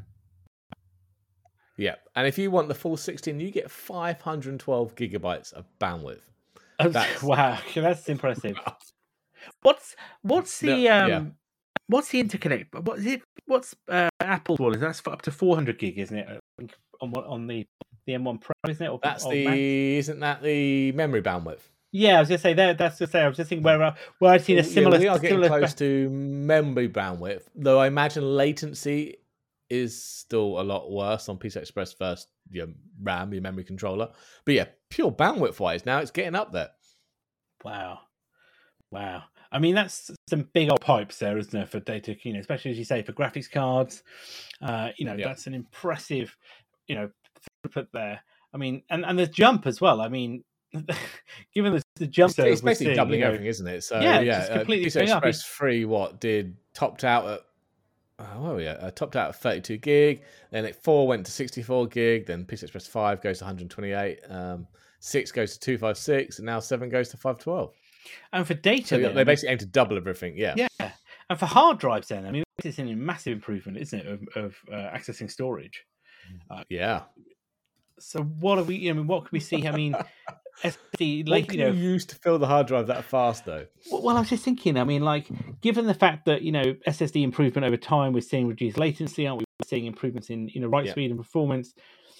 Yeah, and if you want the full sixteen, you get five hundred twelve gigabytes of bandwidth. That's... Wow, that's impressive. What's what's the No, um yeah. what's the interconnect? What is it? What's uh, Apple's one? Is that's for up to four hundred gig, isn't it? I think on on the the M one Pro, isn't it? Or, That's or the Max? Isn't that the memory bandwidth? Yeah, I was gonna say that. That's to say. I was just thinking where uh, where I've seen a similar. Yeah, we are getting similar close to memory bandwidth, though I imagine latency is still a lot worse on P C I Express first, your RAM, your memory controller. But yeah, pure bandwidth wise, now it's getting up there. Wow, wow. I mean, that's some big old pipes there, isn't there, for data? You know, especially as you say for graphics cards. Uh, you know, Yeah. that's an impressive, you know, throughput there. I mean, and and the jump as well. I mean, given the, the jump, It's, it's basically seeing, doubling you know, everything, isn't it? So yeah, yeah, it's just uh, completely P C I going up. Express three, what did topped out at? Oh, where were we at? Uh, topped out at thirty-two gig. Then it four went to sixty-four gig. Then P C I Express five goes to one hundred twenty-eight. Um, six goes to two fifty-six, and now seven goes to five twelve. And for data, so then, they basically aim to double everything. Yeah, yeah. And for hard drives, then, I mean, this is a massive improvement, isn't it, of, of uh, accessing storage? Uh, yeah. So what are we? I mean, what can we see? I mean, S S D. What Like, can you know, you use to fill the hard drive that fast, though? Well, I was just thinking, I mean, like, given the fact that, you know, S S D improvement over time, we're seeing reduced latency, aren't we? We're seeing improvements in, you know, write Yeah. speed and performance.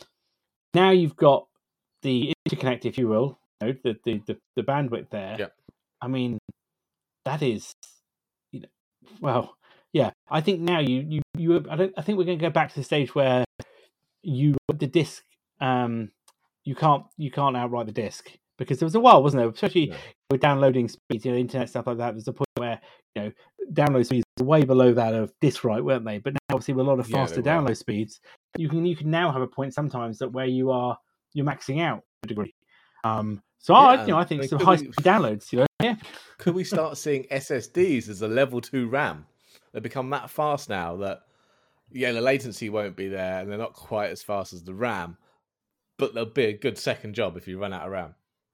Now you've got the interconnect, if you will, you know, the, the, the, the bandwidth there. Yeah. I mean, that is, you know, well, yeah, I think now you, you, you, I don't, I think we're going to go back to the stage where you, the disk, um, you can't, you can't outright the disk. Because there was a while, wasn't there? Especially No. with downloading speeds, you know, internet stuff like that. There's a point where, you know, download speeds were way below that of disk write, weren't they? But now, obviously, with a lot of Yeah, faster they were. download speeds, you can you can now have a point sometimes that where you are you're maxing out to a degree. Um, so Yeah, I, you know, I and think could some we- high speed downloads, you know, yeah, Could we start seeing S S Ds as a level two RAM? They become that fast now that, yeah, the latency won't be there and they're not quite as fast as the RAM, but they'll be a good second job if you run out of RAM.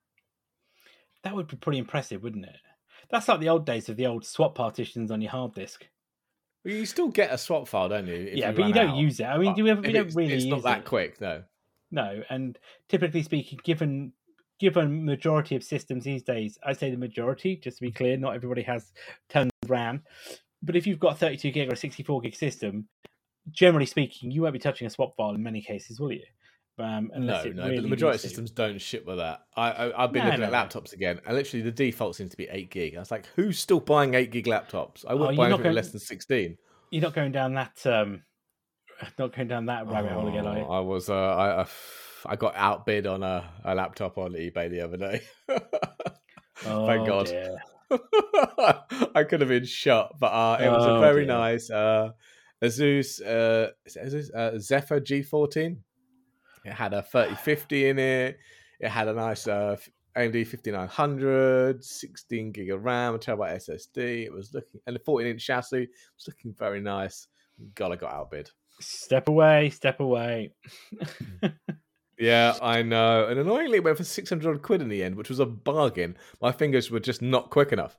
that would be pretty impressive, wouldn't it? That's like the old days of the old swap partitions on your hard disk. Well, you still get a swap file, don't you? if yeah, you but you run don't out. use it. I mean, But do we ever, we if don't it's- really It's use not that it. quick, no. No, and typically speaking, given given majority of systems these days, I say the majority, just to be clear, not everybody has tons of RAM. But if you've got a thirty-two gig or a sixty-four gig system, generally speaking, you won't be touching a swap file in many cases, will you? Um, No, unless no, it but really the majority needs of to. systems don't ship with that. I, I, I've been No, looking no, at no. laptops again, and literally the default seems to be eight gig. I was like, who's still buying eight gig laptops? I Oh, wouldn't you're buy not anything going- less than sixteen. You're not going down that um, not going down that rabbit hole again, are you? Oh, I was, uh, I, I, I got outbid on a, a laptop on eBay the other day. Oh, Thank God. dear. I could have been shot, but uh, it was a Oh, very dear. nice uh, Asus, uh, is it Asus? Uh, Zephyr G fourteen. It had a thirty fifty in it. It had a nice uh, A M D fifty-nine hundred, sixteen gig of RAM, a terabyte S S D. It was looking, and the fourteen inch chassis. It was looking very nice. God, I got outbid. Step away, step away. Yeah, I know. And annoyingly, it went for six hundred quid in the end, which was a bargain. My fingers were just not quick enough.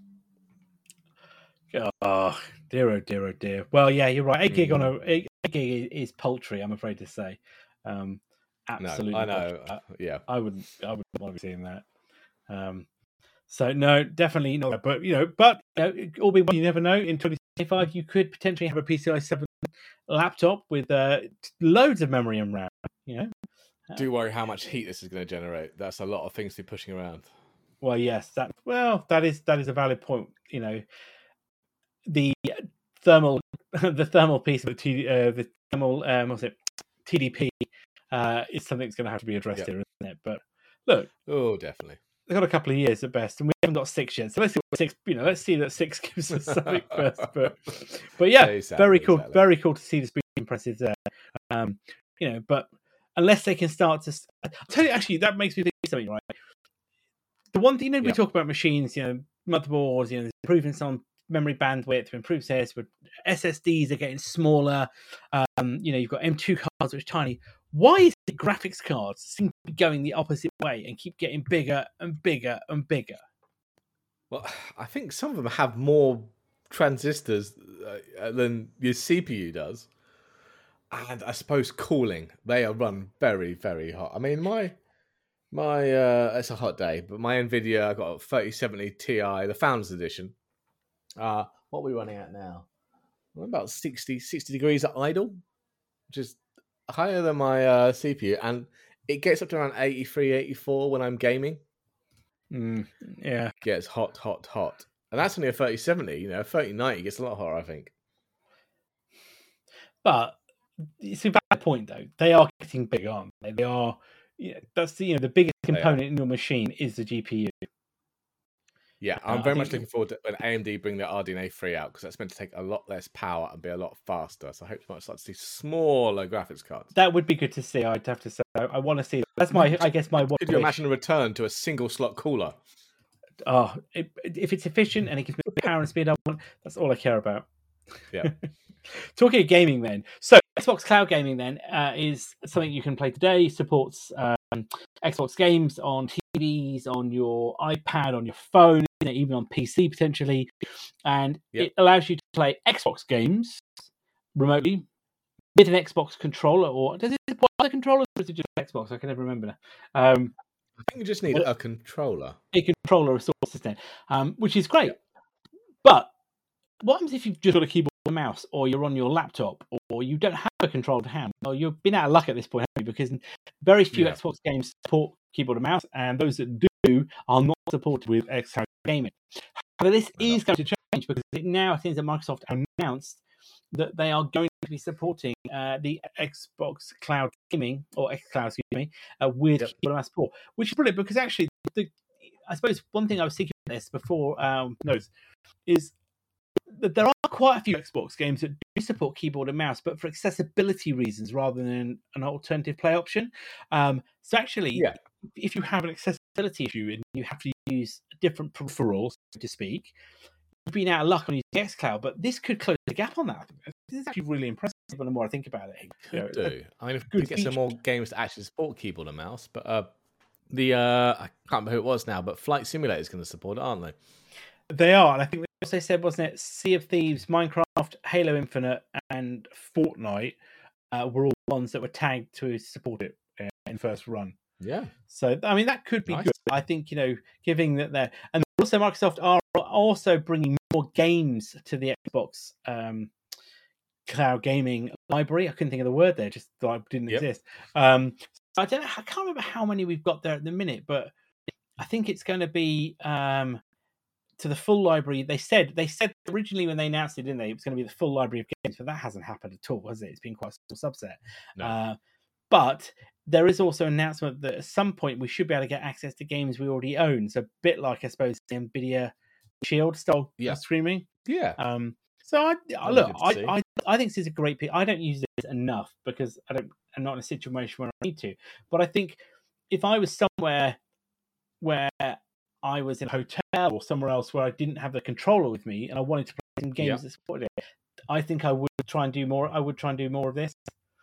Oh, dear, oh dear, oh dear. Well, yeah, you're right. Eight gig on Mm. a eight gig is paltry, I'm afraid to say. Um, No, absolutely, I know. paltry. Yeah. I, I wouldn't. I wouldn't want to be seeing that. Um, So no, definitely not. But you know, but you know, all be well, you never know. In twenty twenty-five, you could potentially have a P C I seven laptop with uh, loads of memory and RAM. You know, do worry how much heat this is going to generate. That's a lot of things to be pushing around. Well, yes, that well, that is that is a valid point. You know, the thermal, the thermal piece of the T, uh, the thermal, um, what's it, T D P, uh, is something that's going to have to be addressed yep. here, isn't it? But look, oh, definitely. They've got a couple of years at best, and we haven't got six yet. So let's see what six. You know, let's see that six gives us something first. But, but yeah, exactly, very cool. Exactly. Very cool to see the speed impressive there. Um, you know, but unless they can start to, I'll tell you, actually, that makes me think of something. Right, the one thing you know, we yep. talk about machines, you know, motherboards, you know, improving some memory bandwidth, improves this, but S S Ds are getting smaller. Um, you know, you've got M two cards which are tiny. Why is the graphics cards seem to be going the opposite way and keep getting bigger and bigger and bigger? Well, I think some of them have more transistors uh, than your C P U does. And I suppose cooling. They are run very, very hot. I mean, my, my uh, it's a hot day, but my NVIDIA, I got a thirty seventy Ti, the Founders Edition. Uh, what are we running at now? We're about sixty, sixty degrees at idle, which is higher than my uh, C P U, and it gets up to around eighty-three, eighty-four when I'm gaming. Mm, yeah. It gets hot, hot, hot. And that's only a thirty seventy, you know, thirty ninety gets a lot hotter, I think. But it's a valid point, though. They are getting big, aren't they? They are, yeah, that's the, you know, the biggest component in your machine is the G P U. Yeah, I'm very much looking forward to when A M D bring their R D N A three out, because that's meant to take a lot less power and be a lot faster. So I hope you might start to see smaller graphics cards. That would be good to see. I'd have to say, I, I want to see that. That's my, I guess, my one. Could you imagine a return to a single slot cooler? Oh, it, if it's efficient and it gives me the power and speed I want, that's all I care about. Yeah. Talking of gaming, then, so Xbox Cloud Gaming then uh, is something you can play today. Supports um, Xbox games on T Vs, on your iPad, on your phone, even on P C potentially, and yep. it allows you to play Xbox games remotely with an Xbox controller. Or does it support other controllers, or is it just Xbox? I can never remember now. Um, I think you just need well, a controller, a controller, a source system, um, which is great. Yep. But what happens if you've just got a keyboard and mouse, or you're on your laptop, or you don't have a controller to hand? Well, you've been out of luck at this point, haven't you? Because very few yeah. Xbox games support keyboard and mouse, and those that do are not supported with Xbox Gaming. However, this is going to change, because it now seems that Microsoft announced that they are going to be supporting uh, the Xbox Cloud Gaming, or xCloud, excuse me, uh, with yep. keyboard and mouse support, which is brilliant, because actually, the, I suppose one thing I was thinking about this before um, notes is that there are quite a few Xbox games that do support keyboard and mouse, but for accessibility reasons rather than an alternative play option. Um, so actually, yeah. if you have an accessibility issue and you have to use different peripherals, so to speak, you've been out of luck on using xCloud, but this could close the gap on that. This is actually really impressive the more I think about it. Could you know, do. I mean, if we get some more games to actually support keyboard and mouse, but uh, the, uh, I can't remember who it was now, but Flight Simulator is going to support it, aren't they? They are, and I think they also said, wasn't it, Sea of Thieves, Minecraft, Halo Infinite, and Fortnite uh, were all ones that were tagged to support it uh, in first run. Yeah. So, I mean, that could be nice. good. I think, you know, giving that there. And also, Microsoft are also bringing more games to the Xbox um, Cloud Gaming library. I couldn't think of the word there, just like didn't yep. exist. Um, so I don't know, I can't remember how many we've got there at the minute, but I think it's going to be. Um, to the full library. They said they said originally when they announced it, didn't they? It was going to be the full library of games, but that hasn't happened at all, has it? It's been quite a small subset. No. Uh, but there is also an announcement that at some point we should be able to get access to games we already own. So a bit like, I suppose, the NVIDIA Shield style yeah. streaming. Yeah. Um, so I, I look, I, I I think this is a great piece. I don't use this enough because I don't. I'm not in a situation where I need to. But I think if I was somewhere where I was in a hotel or somewhere else where I didn't have the controller with me and I wanted to play some games yeah. that supported it, I think I would try and do more. I would try and do more of this.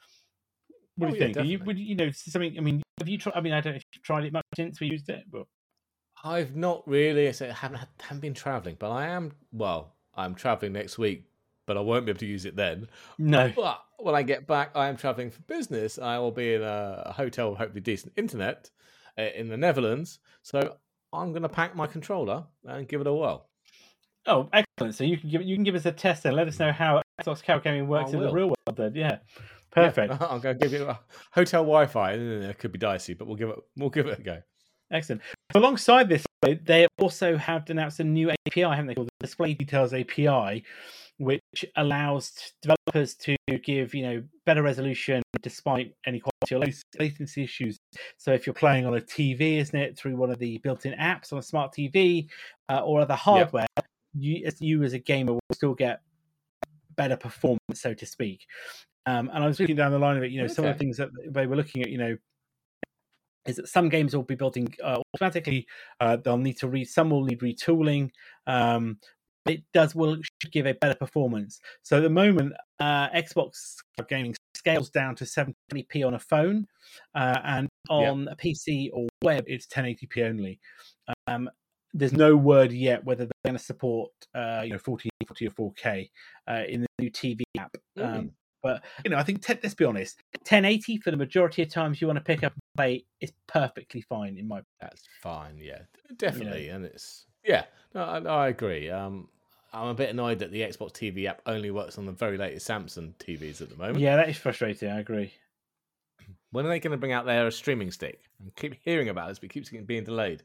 What oh, do you yeah, think? Are you, would you know something? I mean, have you tried? I mean, I don't know if you've tried it much since we used it, but I've not really. I haven't haven't been traveling, but I am. Well, I'm traveling next week, but I won't be able to use it then. No. But when I get back, I am traveling for business. I will be in a hotel, hopefully decent internet uh, in the Netherlands. So I'm going to pack my controller and give it a whirl. Oh, excellent! So you can give you can give us a test and let us know how Xbox Cloud Gaming works I in the will. real world. Then, yeah, perfect. Yeah, I'm going to give you a hotel Wi-Fi. It could be dicey, but we'll give it we'll give it a go. Excellent. Alongside this, they also have announced a new A P I, haven't they, called the Display Details A P I, which allows developers to give, you know, better resolution despite any quality or latency issues. So if you're playing on a T V, isn't it, through one of the built-in apps on a smart T V uh, or other hardware, yep. you, as you as a gamer will still get better performance, so to speak. Um, and I was looking down the line of it, you know, okay. some of the things that they were looking at, you know, is that some games will be building uh, automatically. Uh, they'll need to read. Some will need retooling. Um, it does will should give a better performance. So at the moment, uh, Xbox Gaming scales down to seven twenty p on a phone, uh, and on yep. a P C or web, it's ten eighty p only. Um, there's no word yet whether they're going to support, uh, you know, fourteen forty or four K uh, in the new T V app. Mm. Um, But, you know, I think, te- let's be honest, ten eighty for the majority of times you want to pick up and play is perfectly fine in my opinion. That's fine, yeah. Definitely. You know? And it's, yeah, no, I, I agree. Um, I'm a bit annoyed that the Xbox T V app only works on the very latest Samsung T Vs at the moment. Yeah, that is frustrating. I agree. When are they going to bring out their streaming stick? I keep hearing about this, but it keeps being delayed.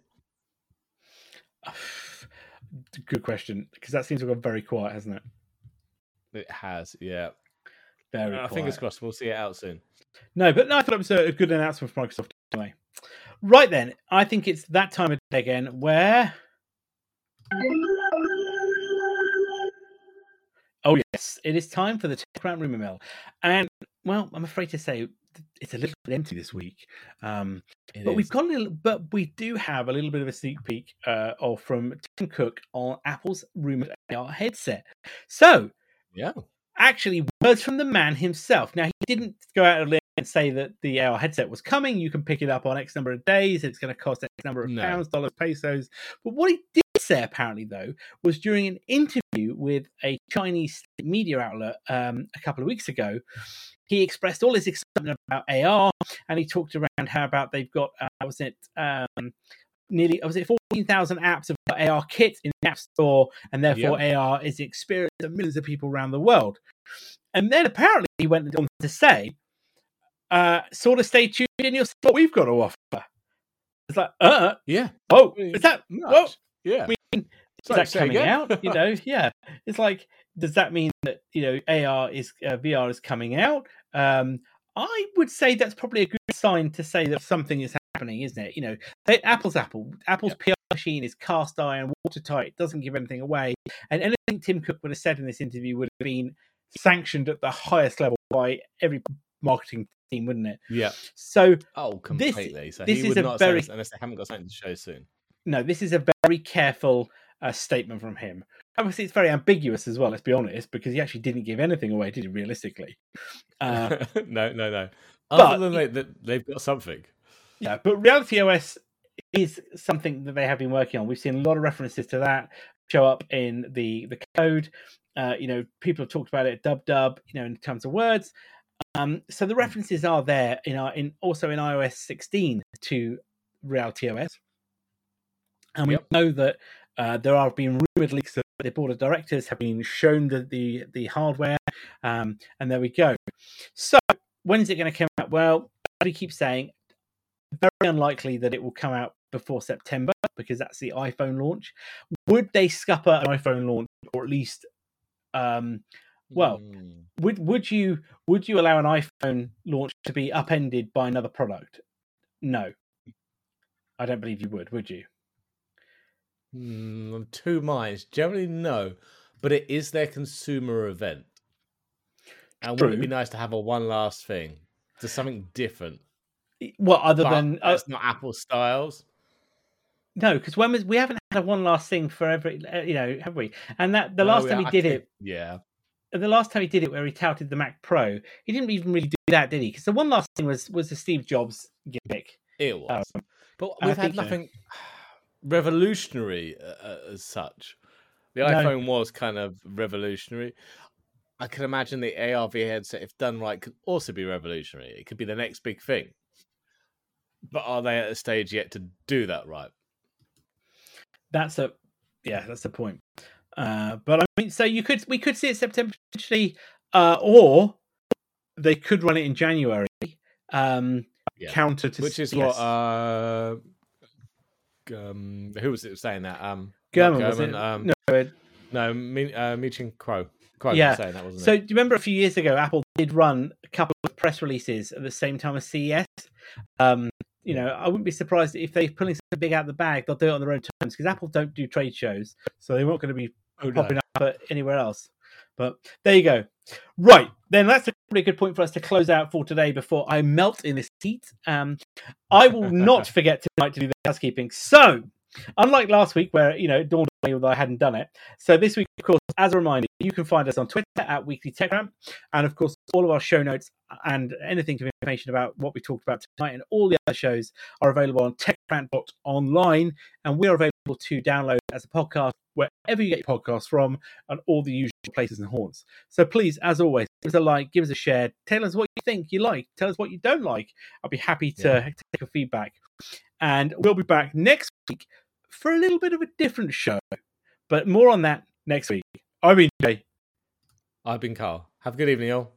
Good question, because that seems to have gone very quiet, hasn't it? It has, yeah. Very uh, fingers crossed, we'll see it out soon. No, but no, I thought it was a good announcement from Microsoft anyway. Right then, I think it's that time of day again where... Oh yes, it is time for the TechRant Rumour Mill. And, well, I'm afraid to say it's a little bit empty this week. Um, but is. we've got a little, but we do have a little bit of a sneak peek uh, of from Tim Cook on Apple's rumored A R headset. So, yeah. Actually, words from the man himself. Now, he didn't go out of limb and say that the A R headset was coming. You can pick it up on X number of days. It's going to cost X number of no. pounds, dollars, pesos. But what he did say, apparently, though, was during an interview with a Chinese media outlet um, a couple of weeks ago, he expressed all his excitement about A R, and he talked around how about they've got, uh, was it... Um, Nearly, was it fourteen thousand apps of A R kit in the App Store, and therefore yep. A R is the experience of millions of people around the world. And then apparently he went on to say, uh, sort of stay tuned in, you'll see what we've got to offer. It's like, uh, yeah. Oh, is that, whoa, yeah. I mean, is that coming out? You know, yeah. It's like, does that mean that, you know, A R is, uh, V R is coming out? Um, I would say that's probably a good sign to say that something is happening, isn't it? You know, they, Apple's Apple. Apple's yep. P R machine is cast iron, watertight. It doesn't give anything away. And anything Tim Cook would have said in this interview would have been sanctioned at the highest level by every marketing team, wouldn't it? Yeah. So, oh, completely. This, so this he is would a not very say unless they haven't got something to show soon. No, this is a very careful uh, statement from him. Obviously, it's very ambiguous as well. Let's be honest, because he actually didn't give anything away, did he? Realistically, uh, no, no, no. Other than they, that they've got something. Yeah, but Reality O S is something that they have been working on. We've seen a lot of references to that show up in the the code. Uh, you know, people have talked about it, dub dub. You know, in terms of words. Um, so the references are there in our in also in iOS sixteen to Reality O S, and we yep. know that uh, there are being rumored leaks that the board of directors have been shown the the, the hardware, um, and there we go. So when is it going to come out? Well, we keep saying. Very unlikely that it will come out before September because that's the iPhone launch. Would they scupper an iPhone launch, or at least, um, well, mm. would would you would you allow an iPhone launch to be upended by another product? No, I don't believe you would. Would you? Mm, I'm two minds. Generally, no, but it is their consumer event, and True. Wouldn't it be nice to have a one last thing, just something different? Well, other but than that's uh, not Apple styles. No, because when was we haven't had a one last thing for every, you know, have we? And that the last oh, yeah, time he I did it, yeah, the last time he did it, where he touted the Mac Pro, he didn't even really do that, did he? Because the one last thing was was the Steve Jobs gimmick. It was, um, but we've had nothing so. revolutionary uh, as such. The no. iPhone was kind of revolutionary. I can imagine the A R V headset, if done right, could also be revolutionary. It could be the next big thing. But are they at a stage yet to do that right? That's a yeah, that's the point. Uh, but I mean, so you could we could see it September potentially, uh, or they could run it in January. Um, Yeah. counter to Which is yes. what uh, um, who was it saying that? Um, Gurman, not was it? Um, no, it- no, Mi- uh, Michin Crow. Crow Yeah. was saying that, wasn't So it? do you remember a few years ago, Apple did run a couple of press releases at the same time as C E S? Um, you Yeah. know, I wouldn't be surprised if they're pulling something big out of the bag. They'll do it on their own terms because Apple don't do trade shows, so they weren't going to be Oh, popping no. up at anywhere else. But there you go. Right, then that's a pretty good point for us to close out for today before I melt in this heat. Um, I will not forget tonight to do the housekeeping. So, unlike last week where, you know, it dawned on me that I hadn't done it. So this week, of course, as a reminder, you can find us on Twitter at Weekly Tech Rant. And of course, all of our show notes and anything of information about what we talked about tonight and all the other shows are available on tech rant dot online. And we are available to download as a podcast wherever you get your podcasts from and all the usual places and haunts. So please, as always, give us a like, give us a share, tell us what you think you like, tell us what you don't like. I'll be happy to Yeah. take your feedback. And we'll be back next week for a little bit of a different show, but more on that next week. I've been Jay. I've been Carl. Have a good evening, y'all.